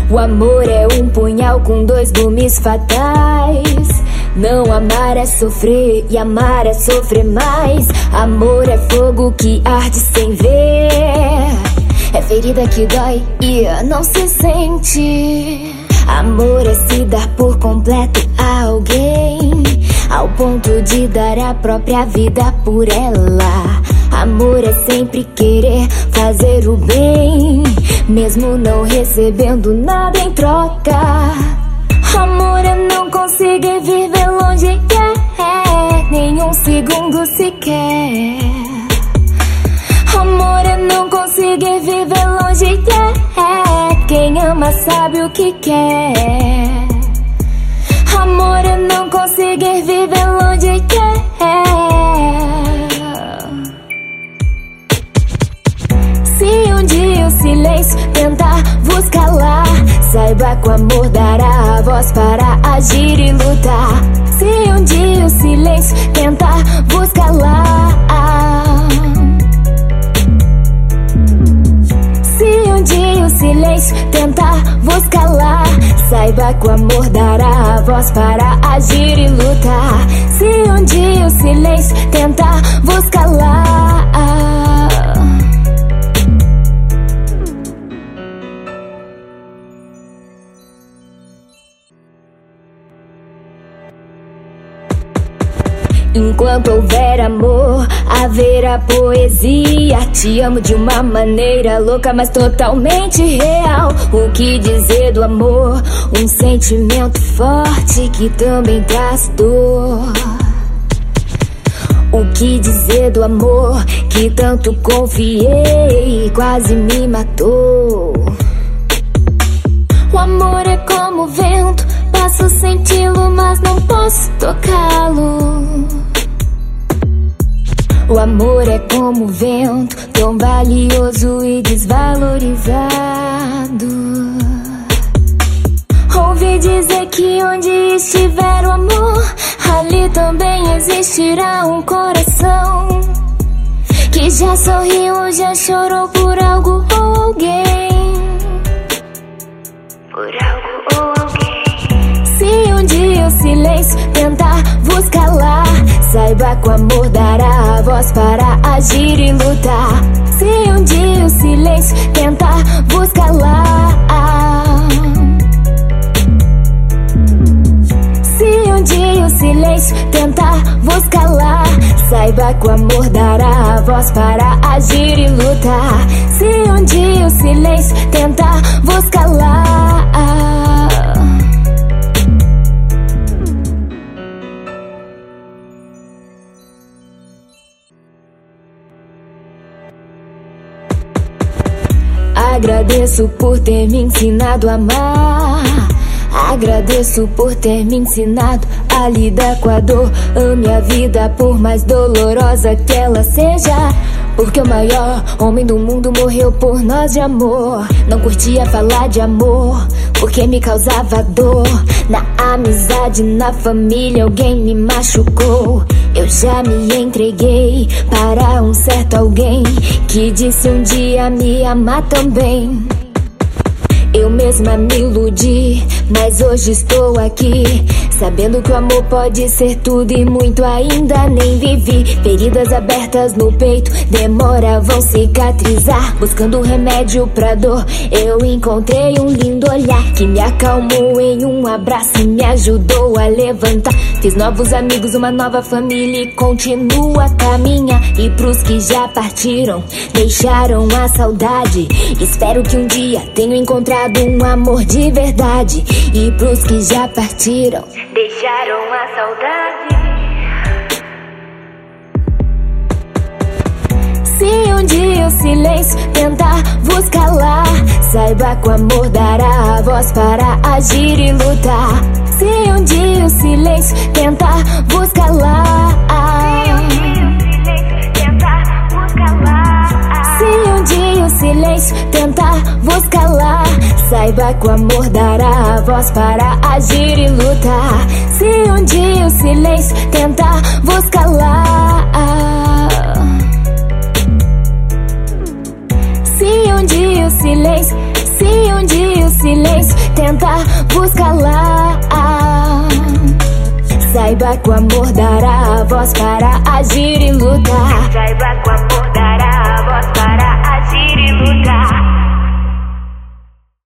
O amor é um punhal com dois gumes fatais. Não amar é sofrer e amar é sofrer mais. Amor é fogo que arde sem ver. É ferida que dói e não se sente. Amor é se dar por completo a alguém, ao ponto de dar a própria vida por ela. Amor é sempre querer fazer o bem, mesmo não recebendo nada em troca. Amor é não conseguir viver longe, nem um segundo sequer. Amor é não conseguir viver longe, quem ama sabe o que quer. Amor é não conseguir viver longe, Se um dia o silêncio tentar vos calar, saiba que o amor dará a voz para agir e lutar. Se um dia o silêncio tentar vos calar, se um dia o silêncio tentar vos calar, saiba que o amor dará a voz para agir e lutar. Se um dia o silêncio tentar vos calar, enquanto houver amor, haverá poesia. Te amo de uma maneira louca, mas totalmente real. O que dizer do amor? Um sentimento forte que também traz dor. O que dizer do amor que tanto confiei e quase me matou? O amor é como o vento, posso senti-lo, mas não posso tocá-lo. O amor é como o vento, tão valioso e desvalorizado. Ouvi dizer que onde estiver o amor, ali também existirá um coração que já sorriu ou já chorou por algo ou alguém. Por algo ou alguém. Se um dia o silêncio tentar vos calar, saiba que o amor dará a voz para agir e lutar. Se um dia o silêncio tentar vos calar, se um dia o silêncio tentar vos calar, saiba que o amor dará a voz para agir e lutar. Se um dia o silêncio tentar vos calar, agradeço por ter me ensinado a amar. Agradeço por ter me ensinado a lidar com a dor. Ame a vida por mais dolorosa que ela seja, porque o maior homem do mundo morreu por nós de amor. Não curtia falar de amor, porque me causava dor. Na amizade, na família, alguém me machucou. Eu já me entreguei para um certo alguém que disse um dia me amar também. Eu mesma me iludi, mas hoje estou aqui, sabendo que o amor pode ser tudo e muito ainda nem vivi. Feridas abertas no peito, demora, vão cicatrizar. Buscando remédio pra dor, eu encontrei um lindo olhar que me acalmou em um abraço e me ajudou a levantar. Fiz novos amigos, uma nova família e continuo a caminhar. E pros que já partiram, deixaram a saudade, espero que um dia tenham encontrado um amor de verdade. E pros que já partiram, deixaram a saudade. Se um dia o silêncio tentar vos calar, saiba que o amor dará a voz para agir e lutar. Se um dia o silêncio tentar vos calar, se um dia o silêncio tentar vos calar, saiba que o amor dará a voz para agir e lutar. Se um dia o silêncio tentar vos calar, se um dia o silêncio, se um dia o silêncio, tenta buscar lá. Saiba que o amor dará a voz para agir e lutar.